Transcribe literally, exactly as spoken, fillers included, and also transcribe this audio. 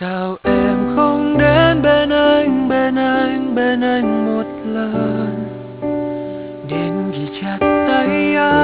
Sao em không đến bên anh, bên anh, bên anh một lần, đến ghi chặt tay anh.